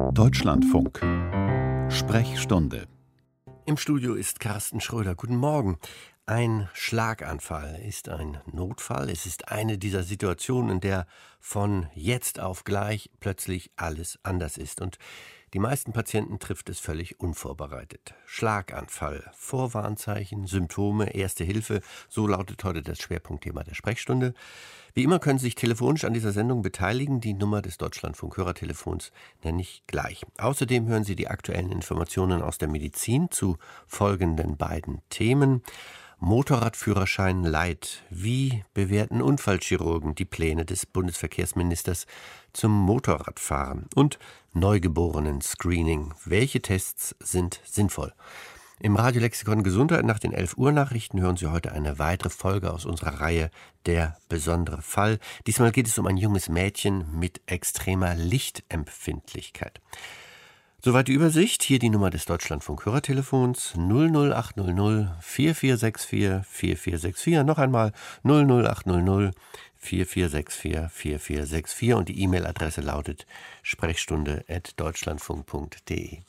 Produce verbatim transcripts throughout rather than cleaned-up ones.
Deutschlandfunk. Sprechstunde. Im Studio ist Carsten Schröder. Guten Morgen. Ein Schlaganfall ist ein Notfall. Es ist eine dieser Situationen, in der von jetzt auf gleich plötzlich alles anders ist. Und die meisten Patienten trifft es völlig unvorbereitet. Schlaganfall, Vorwarnzeichen, Symptome, Erste Hilfe, so lautet heute das Schwerpunktthema der Sprechstunde. Wie immer können Sie sich telefonisch an dieser Sendung beteiligen. Die Nummer des Deutschlandfunk-Hörertelefons nenne ich gleich. Außerdem hören Sie die aktuellen Informationen aus der Medizin zu folgenden beiden Themen. Motorradführerschein Light. Wie bewerten Unfallchirurgen die Pläne des Bundesverkehrsministers zum Motorradfahren? Und Neugeborenen-Screening. Welche Tests sind sinnvoll? Im Radiolexikon Gesundheit nach den elf Uhr Nachrichten hören Sie heute eine weitere Folge aus unserer Reihe Der besondere Fall. Diesmal geht es um ein junges Mädchen mit extremer Lichtempfindlichkeit. Soweit die Übersicht. Hier die Nummer des Deutschlandfunk-Hörertelefons null null acht null null vier vier sechs vier vier vier sechs vier. Noch einmal null null acht null null vier vier sechs vier vier vier sechs vier und die E-Mail-Adresse lautet sprechstunde at deutschlandfunk punkt de.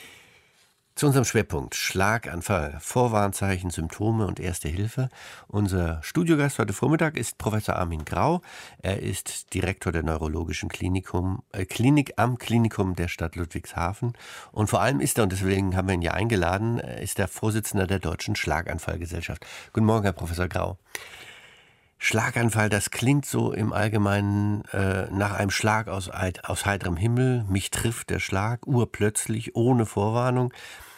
Zu unserem Schwerpunkt Schlaganfall, Vorwarnzeichen, Symptome und Erste Hilfe. Unser Studiogast heute Vormittag ist Professor Armin Grau. Er ist Direktor der Neurologischen Klinikum, äh, Klinik am Klinikum der Stadt Ludwigshafen. Und vor allem ist er, und deswegen haben wir ihn ja eingeladen, ist er Vorsitzender der Deutschen Schlaganfallgesellschaft. Guten Morgen, Herr Professor Grau. Schlaganfall, das klingt so im Allgemeinen äh, nach einem Schlag aus, aus heiterem Himmel. Mich trifft der Schlag urplötzlich, ohne Vorwarnung.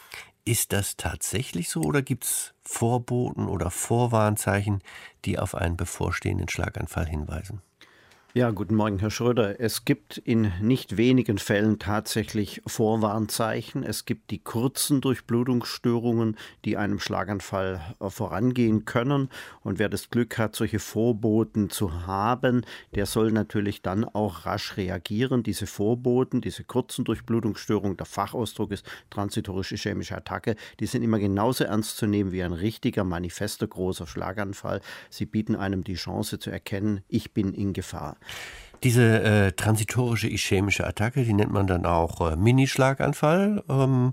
Ist das tatsächlich so oder gibt es Vorboten oder Vorwarnzeichen, die auf einen bevorstehenden Schlaganfall hinweisen? Ja, guten Morgen, Herr Schröder. Es gibt in nicht wenigen Fällen tatsächlich Vorwarnzeichen. Es gibt die kurzen Durchblutungsstörungen, die einem Schlaganfall vorangehen können. Und wer das Glück hat, solche Vorboten zu haben, der soll natürlich dann auch rasch reagieren. Diese Vorboten, diese kurzen Durchblutungsstörungen, der Fachausdruck ist transitorische-ischämische Attacke, die sind immer genauso ernst zu nehmen wie ein richtiger, manifester, großer Schlaganfall. Sie bieten einem die Chance zu erkennen, ich bin in Gefahr. Diese äh, transitorische ischämische Attacke, die nennt man dann auch äh, Mini-Schlaganfall. Ähm,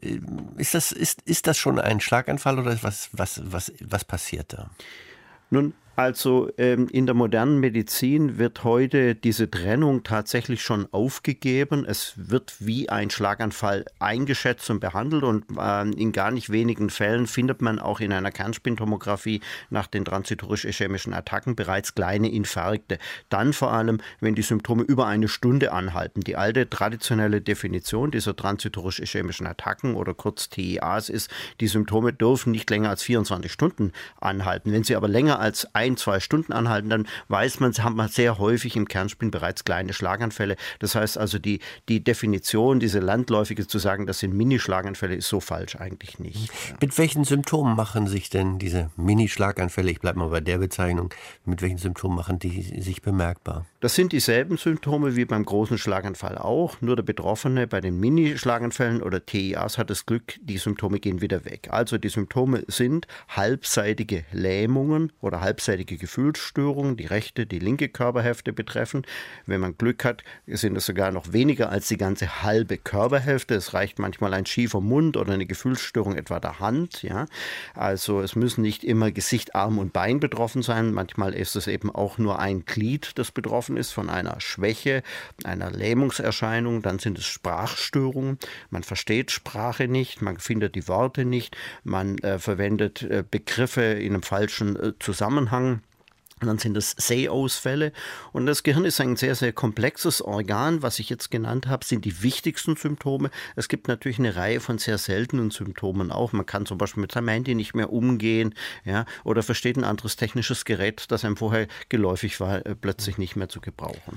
ist das, ist, ist das schon ein Schlaganfall oder was, was, was, was passiert da? Nun, also ähm, in der modernen Medizin wird heute diese Trennung tatsächlich schon aufgegeben. Es wird wie ein Schlaganfall eingeschätzt und behandelt und äh, in gar nicht wenigen Fällen findet man auch in einer Kernspintomographie nach den transitorisch-ischämischen Attacken bereits kleine Infarkte. Dann vor allem, wenn die Symptome über eine Stunde anhalten. Die alte traditionelle Definition dieser transitorisch-ischämischen Attacken oder kurz T I As ist, die Symptome dürfen nicht länger als vierundzwanzig Stunden anhalten. Wenn sie aber länger als ein, zwei Stunden anhalten, dann weiß man, haben wir sehr häufig im Kernspin bereits kleine Schlaganfälle. Das heißt also, die, die Definition, diese landläufige zu sagen, das sind Mini-Schlaganfälle, ist so falsch eigentlich nicht. Mit welchen Symptomen machen sich denn diese Mini-Schlaganfälle, ich bleibe mal bei der Bezeichnung, mit welchen Symptomen machen die sich bemerkbar? Das sind dieselben Symptome wie beim großen Schlaganfall auch, nur der Betroffene bei den Mini-Schlaganfällen oder T I As hat das Glück, die Symptome gehen wieder weg. Also die Symptome sind halbseitige Lähmungen oder halbseitige Gefühlsstörungen, die rechte, die linke Körperhälfte betreffen. Wenn man Glück hat, sind es sogar noch weniger als die ganze halbe Körperhälfte. Es reicht manchmal ein schiefer Mund oder eine Gefühlsstörung etwa der Hand. Ja. Also es müssen nicht immer Gesicht, Arm und Bein betroffen sein. Manchmal ist es eben auch nur ein Glied, das betroffen ist von einer Schwäche, einer Lähmungserscheinung. Dann sind es Sprachstörungen. Man versteht Sprache nicht, man findet die Worte nicht, man äh, verwendet äh, Begriffe in einem falschen äh, Zusammenhang. Und dann sind es Sehausfälle. Und das Gehirn ist ein sehr, sehr komplexes Organ. Was ich jetzt genannt habe, sind die wichtigsten Symptome. Es gibt natürlich eine Reihe von sehr seltenen Symptomen auch. Man kann zum Beispiel mit seinem Handy nicht mehr umgehen, ja, oder versteht ein anderes technisches Gerät, das einem vorher geläufig war, plötzlich nicht mehr zu gebrauchen.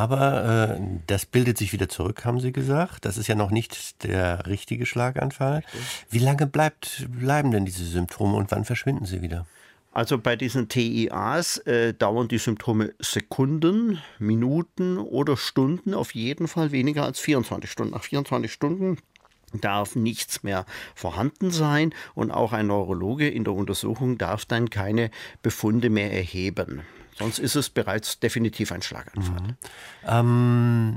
Aber äh, das bildet sich wieder zurück, haben Sie gesagt. Das ist ja noch nicht der richtige Schlaganfall. Wie lange bleibt, bleiben denn diese Symptome und wann verschwinden sie wieder? Also bei diesen T I As äh, dauern die Symptome Sekunden, Minuten oder Stunden, auf jeden Fall weniger als vierundzwanzig Stunden. Nach vierundzwanzig Stunden darf nichts mehr vorhanden sein und auch ein Neurologe in der Untersuchung darf dann keine Befunde mehr erheben. Sonst ist es bereits definitiv ein Schlaganfall. Mhm. Ähm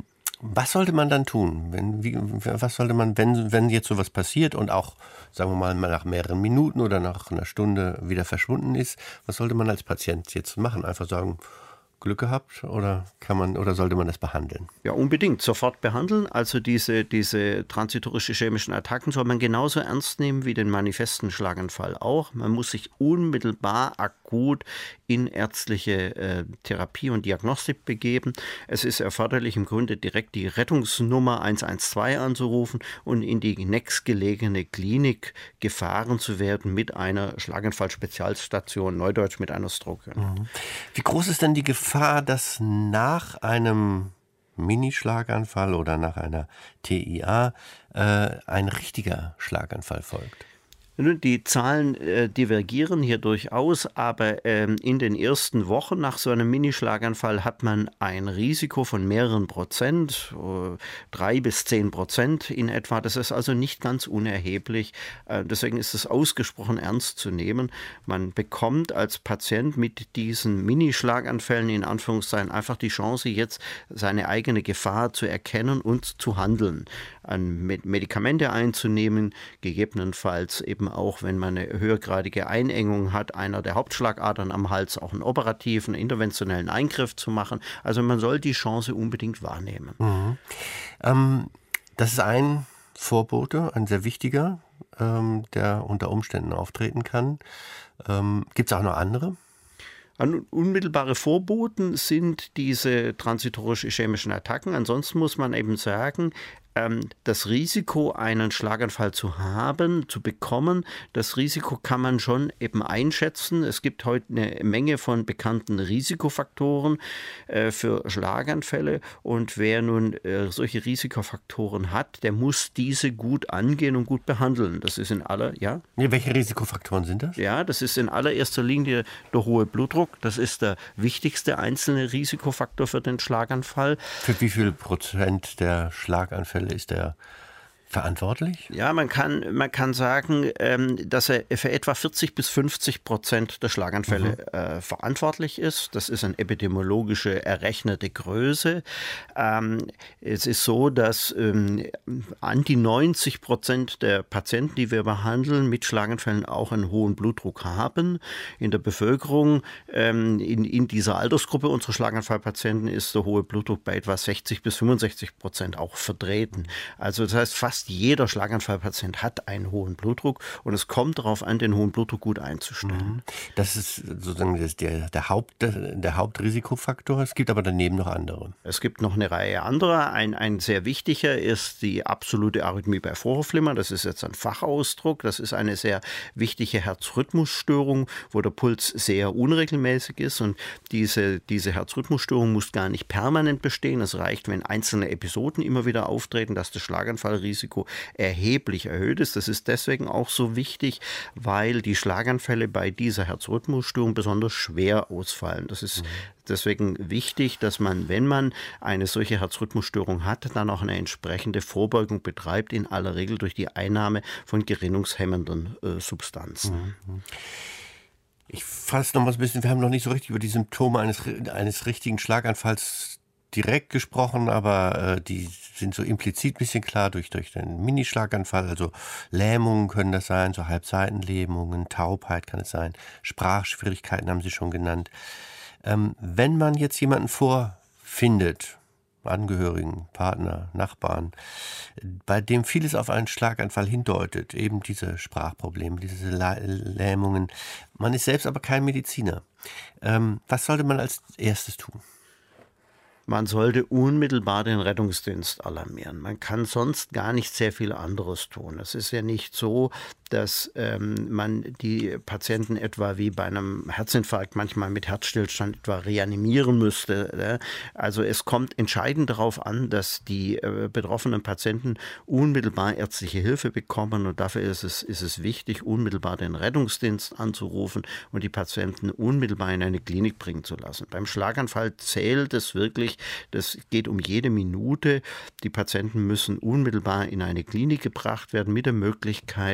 Was sollte man dann tun? Wenn, wie, was sollte man, wenn, wenn jetzt sowas passiert und auch, sagen wir mal, nach mehreren Minuten oder nach einer Stunde wieder verschwunden ist, was sollte man als Patient jetzt machen? Einfach sagen, Glück gehabt oder kann man oder sollte man das behandeln? Ja, unbedingt. Sofort behandeln. Also diese, diese transitorische-ischämischen Attacken soll man genauso ernst nehmen wie den manifesten Schlaganfall auch. Man muss sich unmittelbar akut in ärztliche äh, Therapie und Diagnostik begeben. Es ist erforderlich, im Grunde direkt die Rettungsnummer eins eins zwei anzurufen und in die nächstgelegene Klinik gefahren zu werden mit einer Schlaganfall-Spezialstation, neudeutsch mit einer Stroke. Mhm. Wie groß ist denn die Gefahr, dass nach einem Mini-Schlaganfall oder nach einer T I A äh, ein richtiger Schlaganfall folgt? Die Zahlen äh, divergieren hier durchaus, aber ähm, in den ersten Wochen nach so einem Minischlaganfall hat man ein Risiko von mehreren Prozent, äh, drei bis zehn Prozent in etwa. Das ist also nicht ganz unerheblich. Äh, deswegen ist es ausgesprochen ernst zu nehmen. Man bekommt als Patient mit diesen Minischlaganfällen in Anführungszeichen einfach die Chance, jetzt seine eigene Gefahr zu erkennen und zu handeln, an Medikamente einzunehmen, gegebenenfalls eben auch, wenn man eine höhergradige Einengung hat, einer der Hauptschlagadern am Hals, auch einen operativen, interventionellen Eingriff zu machen. Also man soll die Chance unbedingt wahrnehmen. Mhm. Ähm, das ist ein Vorbote, ein sehr wichtiger, ähm, der unter Umständen auftreten kann. Ähm, gibt es auch noch andere? Unmittelbare Vorboten sind diese transitorisch-ischämischen Attacken. Ansonsten muss man eben sagen, das Risiko, einen Schlaganfall zu haben, zu bekommen, das Risiko kann man schon eben einschätzen. Es gibt heute eine Menge von bekannten Risikofaktoren äh, für Schlaganfälle. Und wer nun äh, solche Risikofaktoren hat, der muss diese gut angehen und gut behandeln. Das ist in aller, ja? Ja, welche Risikofaktoren sind das? Ja, das ist in allererster Linie der hohe Blutdruck. Das ist der wichtigste einzelne Risikofaktor für den Schlaganfall. Für wie viel Prozent der Schlaganfälle ist er verantwortlich? Ja, man kann, man kann sagen, ähm, dass er für etwa vierzig bis fünfzig Prozent der Schlaganfälle mhm. äh, verantwortlich ist. Das ist eine epidemiologische errechnete Größe. Ähm, es ist so, dass ähm, an die neunzig Prozent der Patienten, die wir behandeln, mit Schlaganfällen auch einen hohen Blutdruck haben. In der Bevölkerung, ähm, in, in dieser Altersgruppe unserer Schlaganfallpatienten ist der hohe Blutdruck bei etwa sechzig bis fünfundsechzig Prozent auch vertreten. Also das heißt, fast jeder Schlaganfallpatient hat einen hohen Blutdruck und es kommt darauf an, den hohen Blutdruck gut einzustellen. Das ist sozusagen der, der, Haupt, der Hauptrisikofaktor. Es gibt aber daneben noch andere. Es gibt noch eine Reihe anderer. Ein, ein sehr wichtiger ist die absolute Arrhythmie bei Vorhofflimmern. Das ist jetzt ein Fachausdruck. Das ist eine sehr wichtige Herzrhythmusstörung, wo der Puls sehr unregelmäßig ist. Und diese, diese Herzrhythmusstörung muss gar nicht permanent bestehen. Es reicht, wenn einzelne Episoden immer wieder auftreten, dass das Schlaganfallrisiko erheblich erhöht ist. Das ist deswegen auch so wichtig, weil die Schlaganfälle bei dieser Herzrhythmusstörung besonders schwer ausfallen. Das ist mhm. deswegen wichtig, dass man, wenn man eine solche Herzrhythmusstörung hat, dann auch eine entsprechende Vorbeugung betreibt, in aller Regel durch die Einnahme von gerinnungshemmenden äh, Substanzen. Mhm. Ich fasse noch mal ein bisschen, wir haben noch nicht so richtig über die Symptome eines, eines richtigen Schlaganfalls direkt gesprochen, aber äh, die sind so implizit ein bisschen klar durch, durch den Minischlaganfall. Also Lähmungen können das sein, so Halbseitenlähmungen, Taubheit kann es sein, Sprachschwierigkeiten haben Sie schon genannt. Ähm, wenn man jetzt jemanden vorfindet, Angehörigen, Partner, Nachbarn, bei dem vieles auf einen Schlaganfall hindeutet, eben diese Sprachprobleme, diese Lähmungen, man ist selbst aber kein Mediziner. Ähm, was sollte man als erstes tun? Man sollte unmittelbar den Rettungsdienst alarmieren. Man kann sonst gar nicht sehr viel anderes tun. Es ist ja nicht so, dass ähm, man die Patienten etwa wie bei einem Herzinfarkt manchmal mit Herzstillstand etwa reanimieren müsste. Ne? Also es kommt entscheidend darauf an, dass die äh, betroffenen Patienten unmittelbar ärztliche Hilfe bekommen und dafür ist es, ist es wichtig, unmittelbar den Rettungsdienst anzurufen und die Patienten unmittelbar in eine Klinik bringen zu lassen. Beim Schlaganfall zählt es wirklich, das geht um jede Minute. Die Patienten müssen unmittelbar in eine Klinik gebracht werden mit der Möglichkeit, den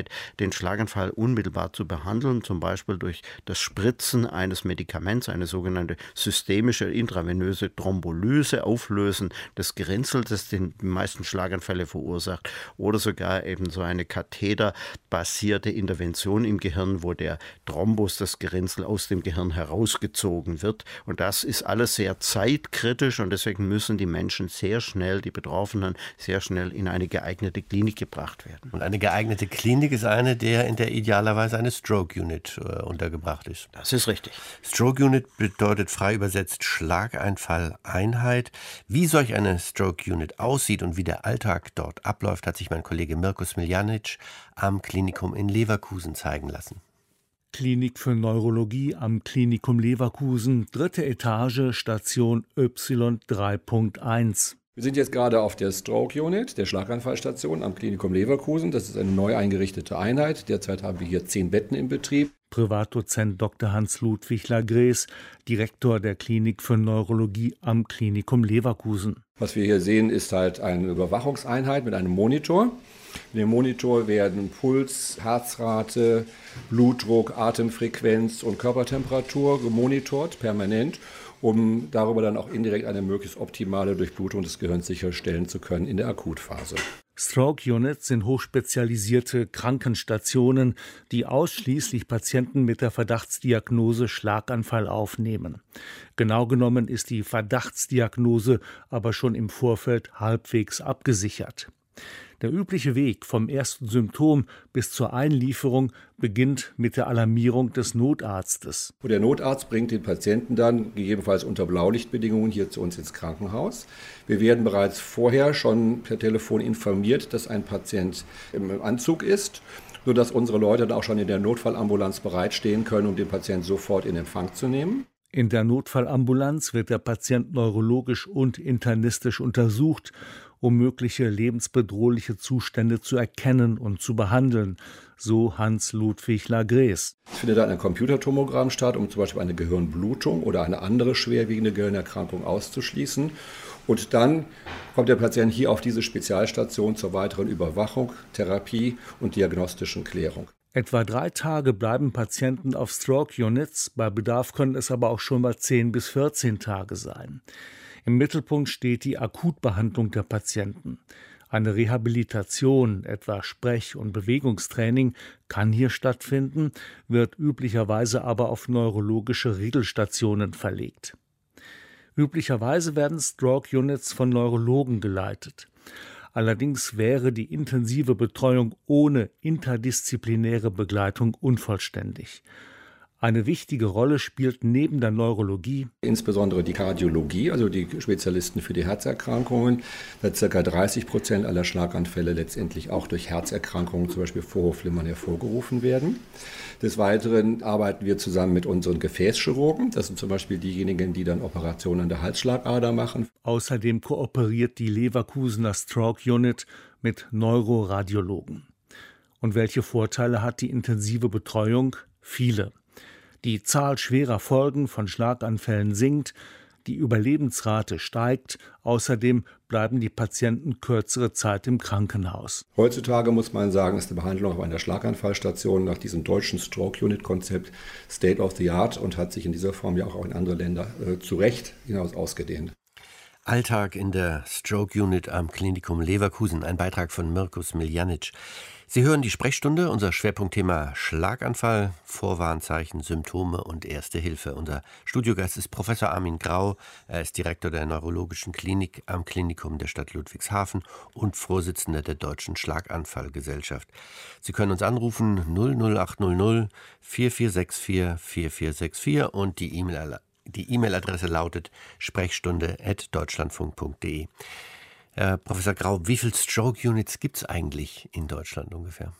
den Schlaganfall unmittelbar zu behandeln, zum Beispiel durch das Spritzen eines Medikaments, eine sogenannte systemische intravenöse Thrombolyse, Auflösen des Gerinnsels, das die meisten Schlaganfälle verursacht, oder sogar eben so eine katheterbasierte Intervention im Gehirn, wo der Thrombus, das Gerinnsel, aus dem Gehirn herausgezogen wird. Und das ist alles sehr zeitkritisch und deswegen müssen die Menschen sehr schnell, die Betroffenen, sehr schnell in eine geeignete Klinik gebracht werden. Und eine geeignete Klinik ist eine, der in der idealerweise eine Stroke Unit äh, untergebracht ist. Das ist richtig. Stroke Unit bedeutet frei übersetzt Schlaganfall-Einheit. Wie solch eine Stroke Unit aussieht und wie der Alltag dort abläuft, hat sich mein Kollege Mirko Smiljanic am Klinikum in Leverkusen zeigen lassen. Klinik für Neurologie am Klinikum Leverkusen, dritte Etage, Station Y drei Punkt eins. Wir sind jetzt gerade auf der Stroke Unit, der Schlaganfallstation am Klinikum Leverkusen. Das ist eine neu eingerichtete Einheit. Derzeit haben wir hier zehn Betten im Betrieb. Privatdozent Doktor Hans-Ludwig Lagrees, Direktor der Klinik für Neurologie am Klinikum Leverkusen. Was wir hier sehen, ist halt eine Überwachungseinheit mit einem Monitor. In dem Monitor werden Puls, Herzrate, Blutdruck, Atemfrequenz und Körpertemperatur gemonitort, permanent, um darüber dann auch indirekt eine möglichst optimale Durchblutung des Gehirns sicherstellen zu können in der Akutphase. Stroke Units sind hochspezialisierte Krankenstationen, die ausschließlich Patienten mit der Verdachtsdiagnose Schlaganfall aufnehmen. Genau genommen ist die Verdachtsdiagnose aber schon im Vorfeld halbwegs abgesichert. Der übliche Weg vom ersten Symptom bis zur Einlieferung beginnt mit der Alarmierung des Notarztes. Und der Notarzt bringt den Patienten dann gegebenenfalls unter Blaulichtbedingungen hier zu uns ins Krankenhaus. Wir werden bereits vorher schon per Telefon informiert, dass ein Patient im Anzug ist, sodass unsere Leute dann auch schon in der Notfallambulanz bereitstehen können, um den Patienten sofort in Empfang zu nehmen. In der Notfallambulanz wird der Patient neurologisch und internistisch untersucht, um mögliche lebensbedrohliche Zustände zu erkennen und zu behandeln, so Hans-Ludwig Lagrees. Es findet dann ein Computertomogramm statt, um zum Beispiel eine Gehirnblutung oder eine andere schwerwiegende Gehirnerkrankung auszuschließen. Und dann kommt der Patient hier auf diese Spezialstation zur weiteren Überwachung, Therapie und diagnostischen Klärung. Etwa drei Tage bleiben Patienten auf Stroke Units, bei Bedarf können es aber auch schon mal zehn bis vierzehn Tage sein. Im Mittelpunkt steht die Akutbehandlung der Patienten. Eine Rehabilitation, etwa Sprech- und Bewegungstraining, kann hier stattfinden, wird üblicherweise aber auf neurologische Regelstationen verlegt. Üblicherweise werden Stroke Units von Neurologen geleitet. Allerdings wäre die intensive Betreuung ohne interdisziplinäre Begleitung unvollständig. Eine wichtige Rolle spielt neben der Neurologie insbesondere die Kardiologie, also die Spezialisten für die Herzerkrankungen, da ca. dreißig Prozent aller Schlaganfälle letztendlich auch durch Herzerkrankungen, zum Beispiel Vorhofflimmern, hervorgerufen werden. Des Weiteren arbeiten wir zusammen mit unseren Gefäßchirurgen. Das sind zum Beispiel diejenigen, die dann Operationen an der Halsschlagader machen. Außerdem kooperiert die Leverkusener Stroke Unit mit Neuroradiologen. Und welche Vorteile hat die intensive Betreuung? Viele. Die Zahl schwerer Folgen von Schlaganfällen sinkt, die Überlebensrate steigt, außerdem bleiben die Patienten kürzere Zeit im Krankenhaus. Heutzutage muss man sagen, ist die Behandlung auf einer Schlaganfallstation nach diesem deutschen Stroke-Unit-Konzept State of the Art und hat sich in dieser Form ja auch in andere Länder äh, zu Recht hinaus ausgedehnt. Alltag in der Stroke Unit am Klinikum Leverkusen, ein Beitrag von Mirko Smiljanic. Sie hören die Sprechstunde, unser Schwerpunktthema Schlaganfall, Vorwarnzeichen, Symptome und Erste Hilfe. Unser Studiogast ist Professor Armin Grau. Er ist Direktor der Neurologischen Klinik am Klinikum der Stadt Ludwigshafen und Vorsitzender der Deutschen Schlaganfallgesellschaft. Sie können uns anrufen null null acht null null vier vier sechs vier vier vier sechs vier und die E-Mail die E-Mail-Adresse lautet sprechstunde at deutschlandfunk punkt de. Herr Professor Grau, wie viele Stroke-Units gibt es eigentlich in Deutschland ungefähr?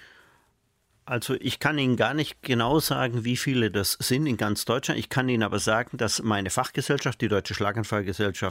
Also ich kann Ihnen gar nicht genau sagen, wie viele das sind in ganz Deutschland. Ich kann Ihnen aber sagen, dass meine Fachgesellschaft, die Deutsche Schlaganfallgesellschaft,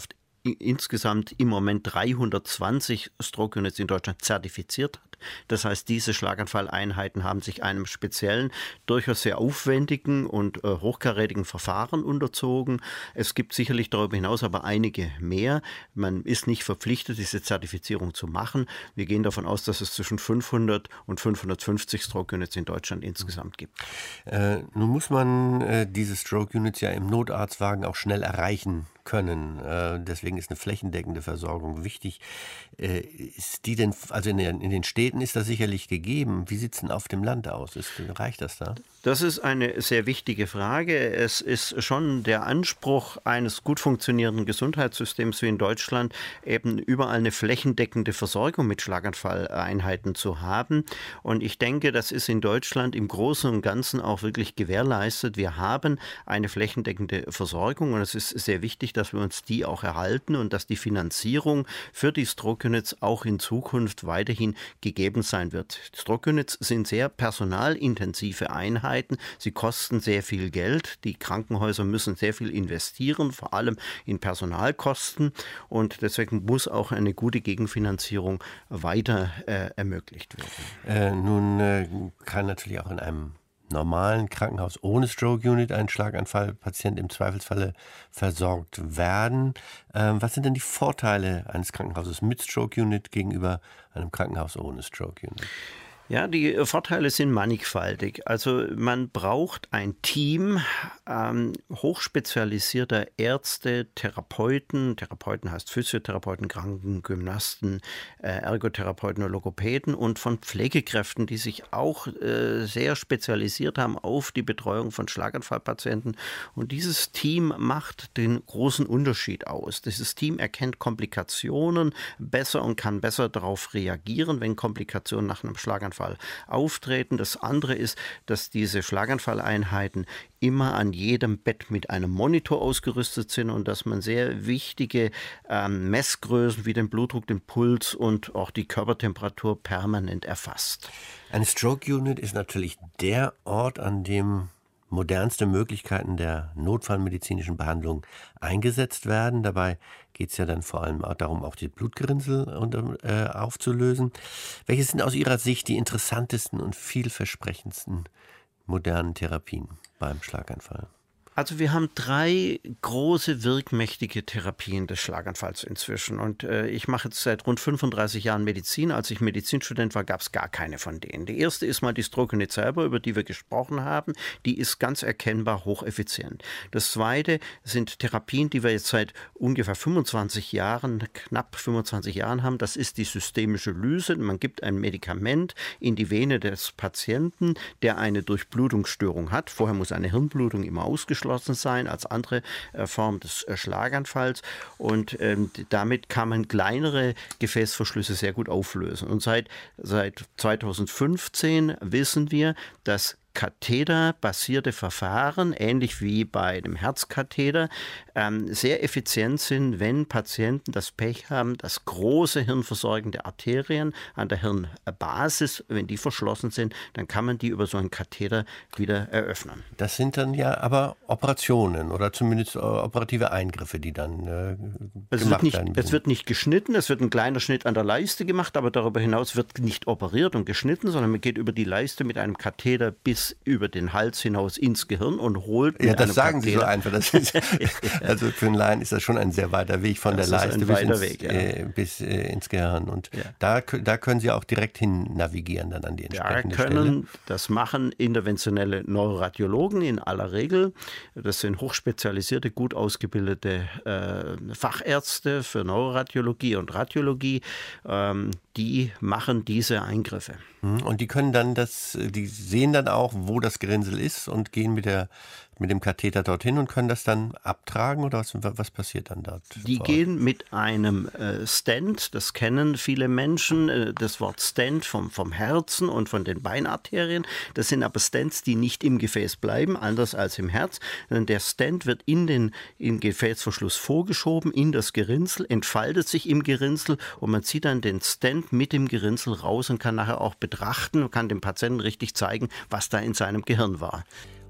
insgesamt im Moment dreihundertzwanzig Stroke Units in Deutschland zertifiziert hat. Das heißt, diese Schlaganfalleinheiten haben sich einem speziellen, durchaus sehr aufwendigen und äh, hochkarätigen Verfahren unterzogen. Es gibt sicherlich darüber hinaus aber einige mehr. Man ist nicht verpflichtet, diese Zertifizierung zu machen. Wir gehen davon aus, dass es zwischen fünfhundert und fünfhundertfünfzig Stroke Units in Deutschland insgesamt gibt. Äh, nun muss man äh, diese Stroke Units ja im Notarztwagen auch schnell erreichen können. Äh, deswegen ist eine flächendeckende Versorgung wichtig. Äh, ist die denn, also in den, in den Städten ist das sicherlich gegeben. Wie sieht es denn auf dem Land aus? Ist, reicht das da? Das ist eine sehr wichtige Frage. Es ist schon der Anspruch eines gut funktionierenden Gesundheitssystems wie in Deutschland, eben überall eine flächendeckende Versorgung mit Schlaganfalleinheiten zu haben. Und ich denke, das ist in Deutschland im Großen und Ganzen auch wirklich gewährleistet. Wir haben eine flächendeckende Versorgung und es ist sehr wichtig, dass wir uns die auch erhalten und dass die Finanzierung für die Stroke Units auch in Zukunft weiterhin gegeben sein wird. Stroke Units sind sehr personalintensive Einheiten. Sie kosten sehr viel Geld. Die Krankenhäuser müssen sehr viel investieren, vor allem in Personalkosten. Und deswegen muss auch eine gute Gegenfinanzierung weiter äh, ermöglicht werden. Äh, nun äh, kann natürlich auch in einem normalen Krankenhaus ohne Stroke Unit ein Schlaganfallpatient im Zweifelsfalle versorgt werden. Ähm, was sind denn die Vorteile eines Krankenhauses mit Stroke Unit gegenüber einem Krankenhaus ohne Stroke Unit? Ja, die Vorteile sind mannigfaltig. Also man braucht ein Team ähm, hochspezialisierter Ärzte, Therapeuten, Therapeuten heißt Physiotherapeuten, Krankengymnasten, äh, Ergotherapeuten und Logopäden und von Pflegekräften, die sich auch äh, sehr spezialisiert haben auf die Betreuung von Schlaganfallpatienten. Und dieses Team macht den großen Unterschied aus. Dieses Team erkennt Komplikationen besser und kann besser darauf reagieren, wenn Komplikationen nach einem Schlaganfall auftreten. Das andere ist, dass diese Schlaganfalleinheiten immer an jedem Bett mit einem Monitor ausgerüstet sind und dass man sehr wichtige ähm, Messgrößen wie den Blutdruck, den Puls und auch die Körpertemperatur permanent erfasst. Eine Stroke Unit ist natürlich der Ort, an dem modernste Möglichkeiten der notfallmedizinischen Behandlung eingesetzt werden. Dabei geht es ja dann vor allem auch darum, auch die Blutgerinnsel unter, äh, aufzulösen. Welche sind aus Ihrer Sicht die interessantesten und vielversprechendsten modernen Therapien beim Schlaganfall? Also wir haben drei große, wirkmächtige Therapien des Schlaganfalls inzwischen. Und äh, ich mache jetzt seit rund fünfunddreißig Jahren Medizin. Als ich Medizinstudent war, gab es gar keine von denen. Die erste ist mal die Stroke Unit selber, über die wir gesprochen haben. Die ist ganz erkennbar hocheffizient. Das zweite sind Therapien, die wir jetzt seit ungefähr fünfundzwanzig Jahren, knapp fünfundzwanzig Jahren haben. Das ist die systemische Lyse. Man gibt ein Medikament in die Vene des Patienten, der eine Durchblutungsstörung hat. Vorher muss eine Hirnblutung immer ausgeschlossen sein als andere äh, Form des äh, Schlaganfalls und ähm, damit kann man kleinere Gefäßverschlüsse sehr gut auflösen. Und seit, seit zweitausendfünfzehn wissen wir, dass Katheterbasierte Verfahren, ähnlich wie bei einem Herzkatheter, ähm, sehr effizient sind, wenn Patienten das Pech haben, dass große hirnversorgende Arterien an der Hirnbasis, wenn die verschlossen sind, dann kann man die über so einen Katheter wieder eröffnen. Das sind dann ja aber Operationen oder zumindest äh, operative Eingriffe, die dann äh, es gemacht wird nicht, werden. Es wird nicht geschnitten, es wird ein kleiner Schnitt an der Leiste gemacht, aber darüber hinaus wird nicht operiert und geschnitten, sondern man geht über die Leiste mit einem Katheter bis über den Hals hinaus ins Gehirn und holt mit Ja, das einem sagen Katheter. Sie so einfach. Das ist, also für einen Laien ist das schon ein sehr weiter Weg von Das der ist Leiste ein bis, weiter ins, Weg, ja. äh, bis äh, ins Gehirn. Und Ja. da, da können Sie auch direkt hin navigieren dann an die Da entsprechende können Stelle. das machen interventionelle Neuroradiologen in aller Regel. Das sind hochspezialisierte, gut ausgebildete äh, Fachärzte für Neuroradiologie und Radiologie. Ähm, die machen diese Eingriffe. Und die können dann das, die sehen dann auch, wo das Gerinnsel ist und gehen mit der mit dem Katheter dorthin und können das dann abtragen oder was, was passiert dann dort? Die gehen mit einem äh, Stent, das kennen viele Menschen, äh, das Wort Stent vom, vom Herzen und von den Beinarterien. Das sind aber Stents, die nicht im Gefäß bleiben, anders als im Herz. Der Stent wird in den in Gefäßverschluss vorgeschoben, in das Gerinnsel, entfaltet sich im Gerinnsel und man zieht dann den Stent mit dem Gerinnsel raus und kann nachher auch betrachten und kann dem Patienten richtig zeigen, was da in seinem Gehirn war.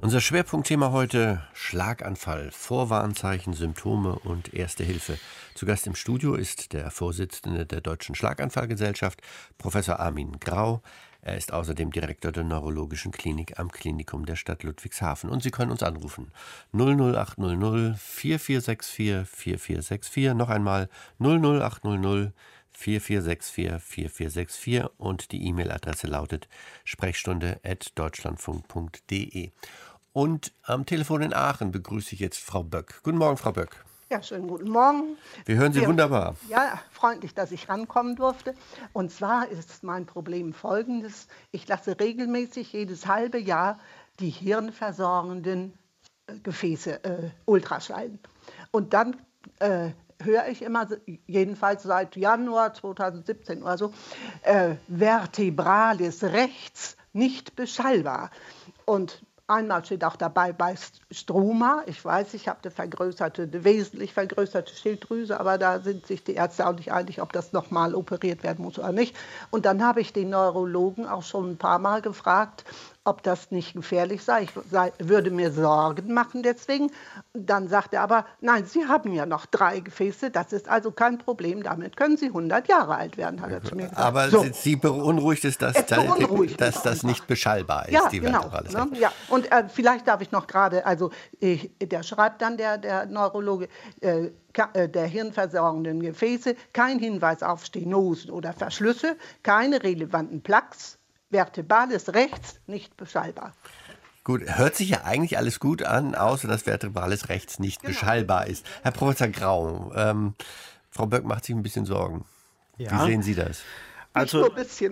Unser Schwerpunktthema heute: Schlaganfall, Vorwarnzeichen, Symptome und Erste Hilfe. Zu Gast im Studio ist der Vorsitzende der Deutschen Schlaganfallgesellschaft, Professor Armin Grau. Er ist außerdem Direktor der Neurologischen Klinik am Klinikum der Stadt Ludwigshafen. Und Sie können uns anrufen. null null acht null null vier vier sechs vier vier vier sechs vier. Noch einmal null null acht null null vier vier sechs vier vier vier sechs vier. Und die E-Mail-Adresse lautet sprechstunde at deutschlandfunk punkt de. Und am Telefon in Aachen begrüße ich jetzt Frau Böck. Guten Morgen, Frau Böck. Ja, schönen guten Morgen. Wir hören Sie ja, wunderbar. Ja, freundlich, dass ich rankommen durfte. Und zwar ist mein Problem folgendes. Ich lasse regelmäßig jedes halbe Jahr die hirnversorgenden äh, Gefäße äh, ultraschallen. Und dann äh, höre ich immer, jedenfalls seit Januar zweitausendsiebzehn oder so, äh, Vertebralis rechts nicht beschallbar. Und einmal steht auch dabei bei Struma. Ich weiß, ich habe eine vergrößerte, eine wesentlich vergrößerte Schilddrüse, aber da sind sich die Ärzte auch nicht einig, ob das nochmal operiert werden muss oder nicht. Und dann habe ich den Neurologen auch schon ein paar Mal gefragt, ob das nicht gefährlich sei. Ich sei, würde mir Sorgen machen deswegen. Dann sagt er aber, nein, Sie haben ja noch drei Gefäße, das ist also kein Problem, damit können Sie hundert Jahre alt werden, hat er zu mir gesagt. Aber so. Sie beunruhigt es, dass, beunruhigt dass das nicht beschallbar ist, ja, die genau, Vertebralis. Ne? Ja, und äh, vielleicht darf ich noch gerade, also äh, der schreibt dann, der, der Neurologe, äh, der hirnversorgenden Gefäße, kein Hinweis auf Stenosen oder Verschlüsse, keine relevanten Plaques, Vertebralis rechts nicht beschallbar. Gut, hört sich ja eigentlich alles gut an, außer dass Vertebralis rechts nicht genau. beschallbar ist. Herr Professor Grau, ähm, Frau Böck macht sich ein bisschen Sorgen. Ja. Wie sehen Sie das? Also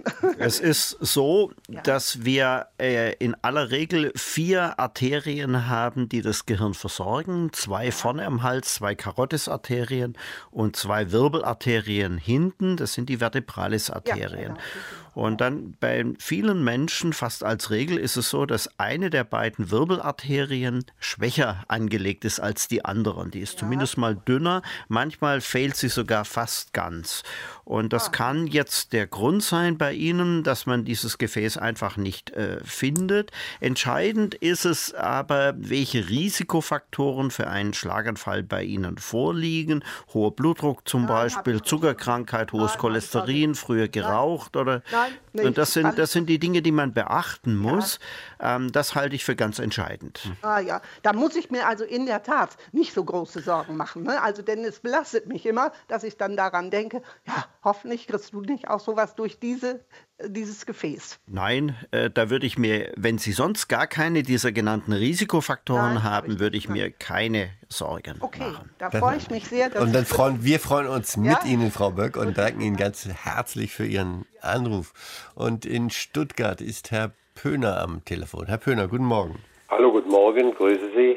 es ist so, ja. dass wir äh, in aller Regel vier Arterien haben, die das Gehirn versorgen. Zwei ja. vorne am Hals, zwei Karotisarterien und zwei Wirbelarterien hinten. Das sind die Vertebralis-Arterien. Ja, genau. Und dann bei vielen Menschen, fast als Regel, ist es so, dass eine der beiden Wirbelarterien schwächer angelegt ist als die anderen. Die ist ja. zumindest mal dünner, manchmal fehlt sie sogar fast ganz. Und das ah. kann jetzt der Grund sein bei Ihnen, dass man dieses Gefäß einfach nicht äh, findet. Entscheidend ist es aber, welche Risikofaktoren für einen Schlaganfall bei Ihnen vorliegen. Hoher Blutdruck zum Nein, Beispiel, Zuckerkrankheit, hohes Nein, Cholesterin, früher geraucht Nein. oder... Nein, nicht. Und das sind, das sind die Dinge, die man beachten muss. Ja. Ähm, das halte ich für ganz entscheidend. Ah ja, da muss ich mir also in der Tat nicht so große Sorgen machen. Ne? Also, denn es belastet mich immer, dass ich dann daran denke, ja, hoffentlich kriegst du nicht auch sowas durch diese, dieses Gefäß. Nein, äh, da würde ich mir, wenn Sie sonst gar keine dieser genannten Risikofaktoren Nein, haben, hab würde ich mir keine Sorgen okay, machen. Okay, da freue ich mich sehr. Dass und dann freuen wir freuen uns mit ja? Ihnen, Frau Böck, und danken Ihnen ganz herzlich für Ihren Anruf. Und in Stuttgart ist Herr Pöhner am Telefon. Herr Pöhner, guten Morgen. Hallo, guten Morgen, grüße Sie.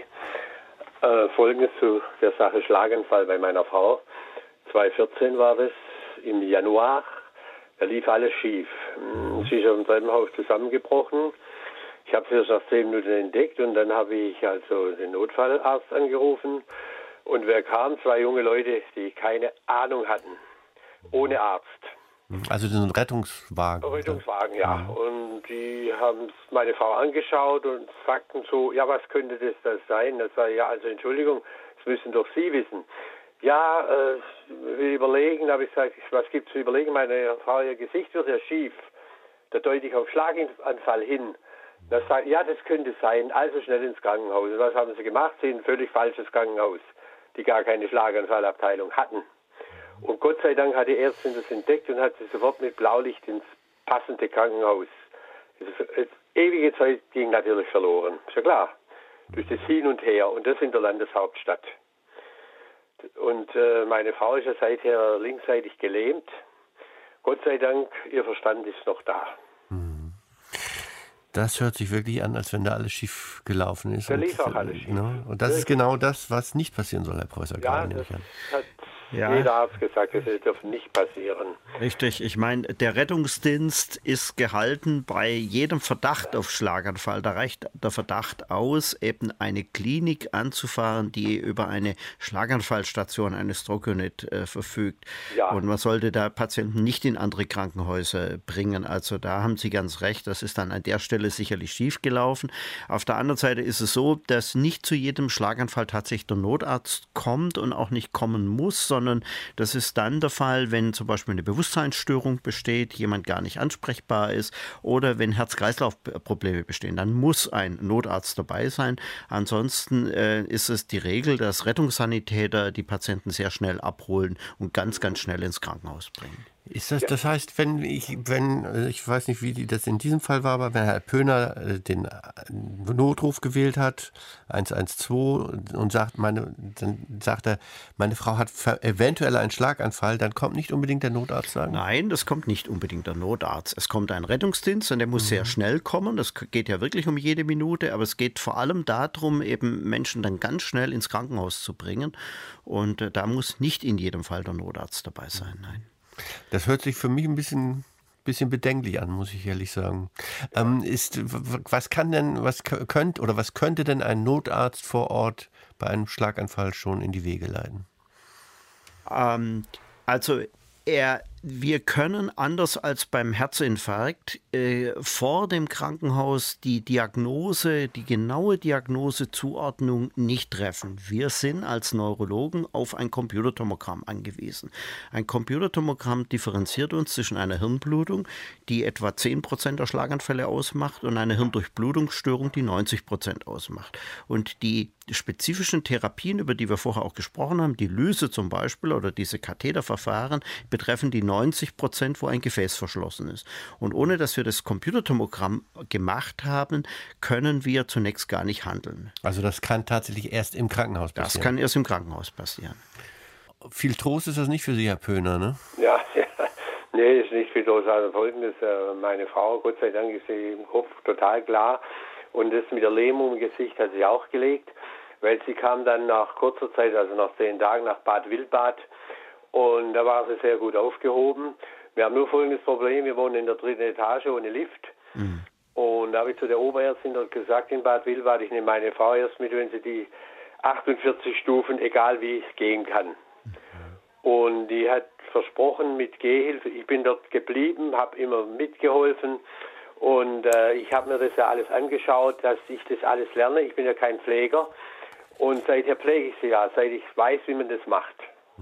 Äh, Folgendes zu der Sache Schlaganfall bei meiner Frau. zweitausendvierzehn war das, im Januar. Da lief alles schief. Sie ist auf dem Treppenhaus zusammengebrochen. Ich habe sie erst nach zehn Minuten entdeckt und dann habe ich also den Notfallarzt angerufen. Und wer kam? Zwei junge Leute, die keine Ahnung hatten. Ohne Arzt. Also den Rettungswagen? Rettungswagen, ja. Und die haben meine Frau angeschaut und sagten so, ja, was könnte das, das sein? Das war ja, also Entschuldigung, das müssen doch Sie wissen. Ja, äh, wir überlegen, habe ich gesagt, was gibt es zu überlegen? Meine Frau, ihr Gesicht wird ja schief. Da deute ich auf Schlaganfall hin. Da sagt, ja, das könnte sein, also schnell ins Krankenhaus. Und was haben sie gemacht? Sie in ein völlig falsches Krankenhaus, die gar keine Schlaganfallabteilung hatten. Und Gott sei Dank hat die Ärztin das entdeckt und hat sie sofort mit Blaulicht ins passende Krankenhaus. Das ewige Zeit ging natürlich verloren, ist ja klar. Durch das Hin und Her und das in der Landeshauptstadt. Und äh, meine Frau ist ja seither linksseitig gelähmt. Gott sei Dank, ihr Verstand ist noch da. Das hört sich wirklich an, als wenn da alles schief gelaufen ist. Da lief auch alles schief. Ne? Und das ist genau das, was nicht passieren soll, Herr Professor Grau. Ja, das hat Ja. Jeder Arzt gesagt, das dürfte nicht passieren. Richtig, ich meine, der Rettungsdienst ist gehalten bei jedem Verdacht auf Schlaganfall. Da reicht der Verdacht aus, eben eine Klinik anzufahren, die über eine Schlaganfallstation, eine Stroke Unit äh, verfügt. Ja. Und man sollte da Patienten nicht in andere Krankenhäuser bringen. Also da haben Sie ganz recht, das ist dann an der Stelle sicherlich schiefgelaufen. Auf der anderen Seite ist es so, dass nicht zu jedem Schlaganfall tatsächlich der Notarzt kommt und auch nicht kommen muss, sondern das ist dann der Fall, wenn zum Beispiel eine Bewusstseinsstörung besteht, jemand gar nicht ansprechbar ist oder wenn Herz-Kreislauf-Probleme bestehen. Dann muss ein Notarzt dabei sein. Ansonsten äh, ist es die Regel, dass Rettungssanitäter die Patienten sehr schnell abholen und ganz, ganz schnell ins Krankenhaus bringen. Ist das, das heißt, wenn ich, wenn, ich weiß nicht, wie das in diesem Fall war, aber wenn Herr Pöhner den Notruf gewählt hat, eins eins zwei, und sagt, meine, dann sagt er, meine Frau hat eventuell einen Schlaganfall, dann kommt nicht unbedingt der Notarzt sagen? Nein, das kommt nicht unbedingt der Notarzt. Es kommt ein Rettungsdienst und der muss mhm. sehr schnell kommen. Das geht ja wirklich um jede Minute, aber es geht vor allem darum, eben Menschen dann ganz schnell ins Krankenhaus zu bringen. Und äh, da muss nicht in jedem Fall der Notarzt dabei sein, nein. Das hört sich für mich ein bisschen, bisschen bedenklich an, muss ich ehrlich sagen. Ähm, ist, was kann denn, was könnte oder was könnte denn ein Notarzt vor Ort bei einem Schlaganfall schon in die Wege leiten? Ähm, also er, wir können anders als beim Herzinfarkt äh, vor dem Krankenhaus die Diagnose, die genaue Diagnosezuordnung nicht treffen. Wir sind als Neurologen auf ein Computertomogramm angewiesen. Ein Computertomogramm differenziert uns zwischen einer Hirnblutung, die etwa zehn Prozent der Schlaganfälle ausmacht, und einer Hirndurchblutungsstörung, die neunzig Prozent ausmacht. Und die spezifischen Therapien, über die wir vorher auch gesprochen haben, die Lyse zum Beispiel oder diese Katheterverfahren, betreffen die neunzig Prozent, wo ein Gefäß verschlossen ist. Und ohne dass wir das Computertomogramm gemacht haben, können wir zunächst gar nicht handeln. Also das kann tatsächlich erst im Krankenhaus passieren? Das kann erst im Krankenhaus passieren. Viel Trost ist das nicht für Sie, Herr Pöhner, ne? Ja, ja. Nee, ist nicht viel Trost. Also Folgendes, meine Frau, Gott sei Dank, ist sie im Kopf total klar. Und das mit der Lähmung im Gesicht hat sie auch gelegt, weil sie kam dann nach kurzer Zeit, also nach zehn Tagen, nach Bad Wildbad. Und da war sie sehr gut aufgehoben. Wir haben nur folgendes Problem, wir wohnen in der dritten Etage ohne Lift. Mhm. Und da habe ich zu der Oberärztin dort gesagt in Bad Wildbad, ich nehme meine Frau erst mit, wenn sie die achtundvierzig Stufen, egal wie, gehen kann. Mhm. Und die hat versprochen mit Gehhilfe, ich bin dort geblieben, habe immer mitgeholfen. Und äh, ich habe mir das ja alles angeschaut, dass ich das alles lerne. Ich bin ja kein Pfleger. Und seither pflege ich sie ja, seit ich weiß, wie man das macht.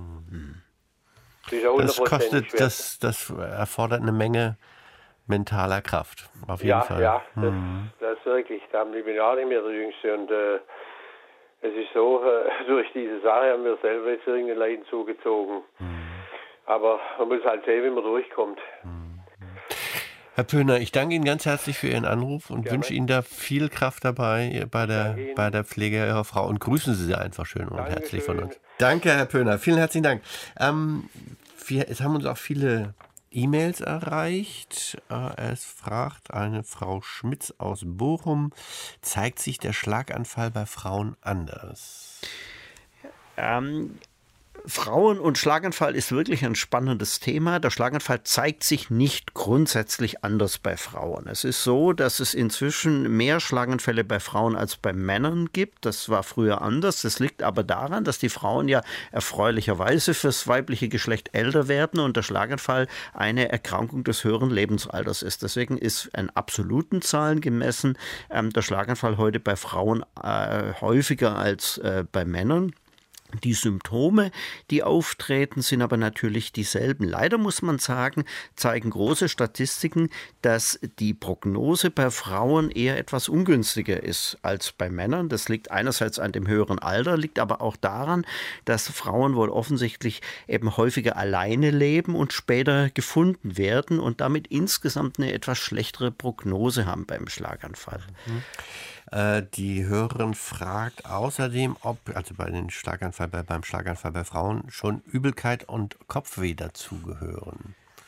Das kostet, das, das erfordert eine Menge mentaler Kraft, auf jeden ja, Fall. Ja, das, mhm. das wirklich. Da bin ich auch nicht mehr der Jüngste. Und äh, es ist so, äh, durch diese Sache haben wir selber jetzt irgendein Leiden zugezogen. Mhm. Aber man muss halt sehen, wie man durchkommt. Mhm. Herr Pöhner, ich danke Ihnen ganz herzlich für Ihren Anruf und Gerne. wünsche Ihnen da viel Kraft dabei bei der, bei der Pflege Ihrer Frau. Und grüßen Sie sie einfach schön und Dankeschön. herzlich von uns. Danke, Herr Pöhner. Vielen herzlichen Dank. Ähm, wir, es haben uns auch viele E-Mails erreicht. Äh, es fragt eine Frau Schmitz aus Bochum, zeigt sich der Schlaganfall bei Frauen anders? Ähm... Frauen und Schlaganfall ist wirklich ein spannendes Thema. Der Schlaganfall zeigt sich nicht grundsätzlich anders bei Frauen. Es ist so, dass es inzwischen mehr Schlaganfälle bei Frauen als bei Männern gibt. Das war früher anders. Das liegt aber daran, dass die Frauen ja erfreulicherweise fürs weibliche Geschlecht älter werden und der Schlaganfall eine Erkrankung des höheren Lebensalters ist. Deswegen ist in absoluten Zahlen gemessen ähm, der Schlaganfall heute bei Frauen äh, häufiger als äh, bei Männern. Die Symptome, die auftreten, sind aber natürlich dieselben. Leider muss man sagen, zeigen große Statistiken, dass die Prognose bei Frauen eher etwas ungünstiger ist als bei Männern. Das liegt einerseits an dem höheren Alter, liegt aber auch daran, dass Frauen wohl offensichtlich eben häufiger alleine leben und später gefunden werden und damit insgesamt eine etwas schlechtere Prognose haben beim Schlaganfall. Mhm. Die Hörerin fragt außerdem, ob, also bei den Schlaganfall, bei, beim Schlaganfall bei Frauen, schon Übelkeit und Kopfweh dazugehören.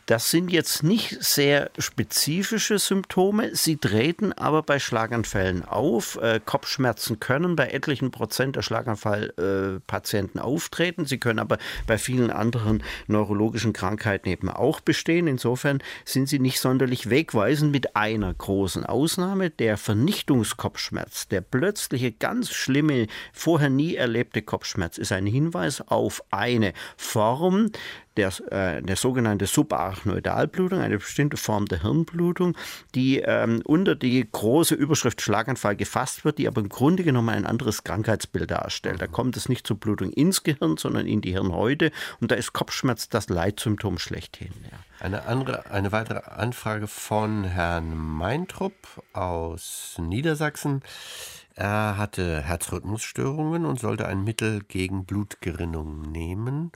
Das sind jetzt nicht sehr spezifische Symptome. Sie treten aber bei Schlaganfällen auf. Äh, Kopfschmerzen können bei etlichen Prozent der Schlaganfallpatienten äh, auftreten. Sie können aber bei vielen anderen neurologischen Krankheiten eben auch bestehen. Insofern sind sie nicht sonderlich wegweisend, mit einer großen Ausnahme. Der Vernichtungskopfschmerz, der plötzliche, ganz schlimme, vorher nie erlebte Kopfschmerz ist ein Hinweis auf eine Form der, äh, der sogenannte Subarachnoidalblutung, eine bestimmte Form der Hirnblutung, die ähm, unter die große Überschrift Schlaganfall gefasst wird, die aber im Grunde genommen ein anderes Krankheitsbild darstellt. Da kommt es nicht zur Blutung ins Gehirn, sondern in die Hirnhäute, und da ist Kopfschmerz das Leitsymptom schlechthin. Ja. Eine, andere, eine weitere Anfrage von Herrn Meintrup aus Niedersachsen. Er hatte Herzrhythmusstörungen und sollte ein Mittel gegen Blutgerinnung nehmen.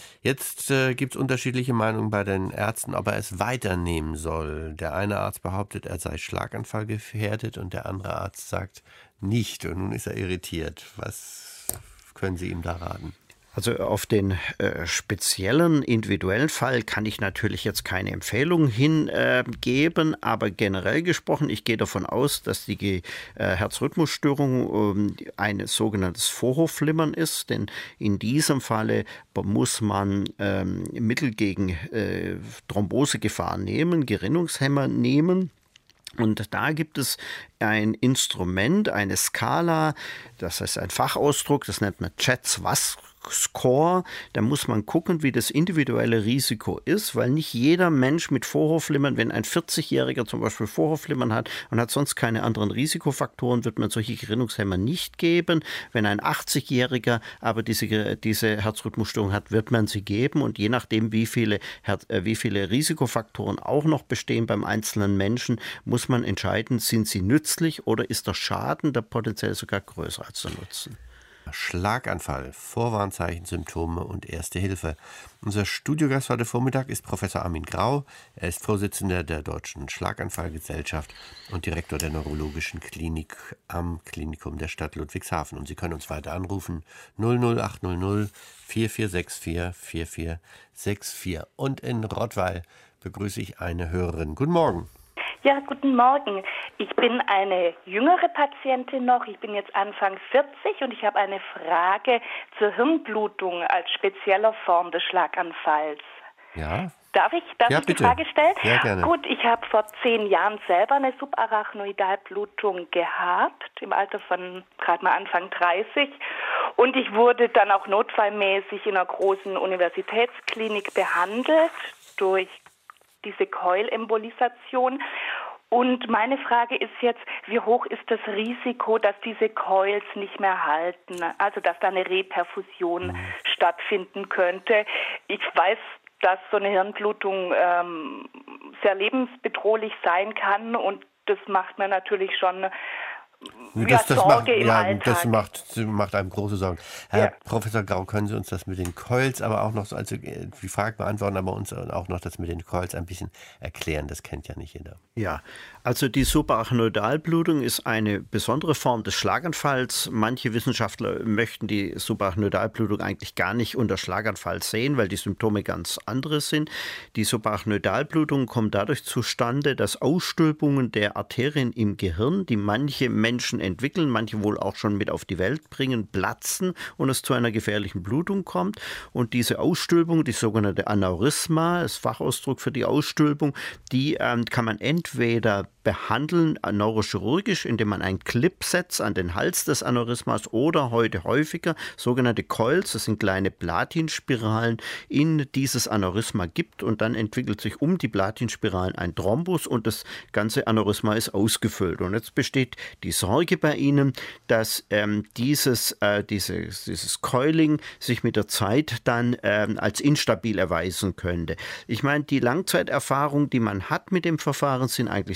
Jetzt äh, gibt es unterschiedliche Meinungen bei den Ärzten, ob er es weiternehmen soll. Der eine Arzt behauptet, er sei Schlaganfall gefährdet, und der andere Arzt sagt nicht. Und nun ist er irritiert. Was können Sie ihm da raten? Also auf den äh, speziellen, individuellen Fall kann ich natürlich jetzt keine Empfehlung hingeben, äh, aber generell gesprochen, ich gehe davon aus, dass die äh, Herzrhythmusstörung äh, ein sogenanntes Vorhofflimmern ist, denn in diesem Falle muss man äh, Mittel gegen äh, Thrombosegefahr nehmen, Gerinnungshemmer nehmen. Und da gibt es ein Instrument, eine Skala, das heißt ein Fachausdruck, das nennt man CHED-S W A S-Score. Da muss man gucken, wie das individuelle Risiko ist, weil nicht jeder Mensch mit Vorhofflimmern, wenn ein vierzigjähriger zum Beispiel Vorhofflimmern hat und hat sonst keine anderen Risikofaktoren, wird man solche Gerinnungshemmer nicht geben. Wenn ein achtzigjähriger aber diese, diese Herzrhythmusstörung hat, wird man sie geben. Und je nachdem, wie viele, wie viele Risikofaktoren auch noch bestehen beim einzelnen Menschen, muss man entscheiden, sind sie nützlich oder ist der Schaden der potenziell sogar größer als der Nutzen. Schlaganfall, Vorwarnzeichen, Symptome und Erste Hilfe. Unser Studiogast heute Vormittag ist Professor Armin Grau. Er ist Vorsitzender der Deutschen Schlaganfallgesellschaft und Direktor der Neurologischen Klinik am Klinikum der Stadt Ludwigshafen. Und Sie können uns weiter anrufen null null acht null null vier vier sechs vier vier vier sechs vier. Und in Rottweil begrüße ich eine Hörerin. Guten Morgen. Ja, guten Morgen. Ich bin eine jüngere Patientin noch. Ich bin jetzt Anfang vierzig und ich habe eine Frage zur Hirnblutung als spezieller Form des Schlaganfalls. Ja. Darf ich, darf ja, ich die bitte. Frage stellen? Ja, gerne. Gut, ich habe vor zehn Jahren selber eine Subarachnoidalblutung gehabt, im Alter von gerade mal Anfang dreißig. Und ich wurde dann auch notfallmäßig in einer großen Universitätsklinik behandelt durch diese Keulembolisation. Und meine Frage ist jetzt, wie hoch ist das Risiko, dass diese Coils nicht mehr halten? Also, dass da eine Reperfusion mhm. stattfinden könnte. Ich weiß, dass so eine Hirnblutung ähm, sehr lebensbedrohlich sein kann, und das macht mir natürlich schon Das, ja, das, Sorge macht, im ja, Alltag. das macht, macht einem große Sorgen. Herr Ja. Professor Grau, können Sie uns das mit den Coils aber auch noch, so, also die Frage beantworten, aber uns auch noch das mit den Coils ein bisschen erklären? Das kennt ja nicht jeder. Ja, also die Subarachnoidalblutung ist eine besondere Form des Schlaganfalls. Manche Wissenschaftler möchten die Subarachnoidalblutung eigentlich gar nicht unter Schlaganfall sehen, weil die Symptome ganz andere sind. Die Subarachnoidalblutung kommt dadurch zustande, dass Ausstülpungen der Arterien im Gehirn, die manche Menschen entwickeln, manche wohl auch schon mit auf die Welt bringen, platzen und es zu einer gefährlichen Blutung kommt. Und diese Ausstülpung, die sogenannte Aneurysma, das Fachausdruck für die Ausstülpung, die ähm, kann man entweder behandeln neurochirurgisch, indem man einen Clip setzt an den Hals des Aneurysmas, oder heute häufiger sogenannte Coils, das sind kleine Platinspiralen, in dieses Aneurysma gibt, und dann entwickelt sich um die Platinspiralen ein Thrombus und das ganze Aneurysma ist ausgefüllt. Und jetzt besteht die Sorge bei Ihnen, dass ähm, dieses, äh, dieses, dieses Coiling sich mit der Zeit dann ähm, als instabil erweisen könnte. Ich meine, die Langzeiterfahrung, die man hat mit dem Verfahren, sind eigentlich sehr positiv.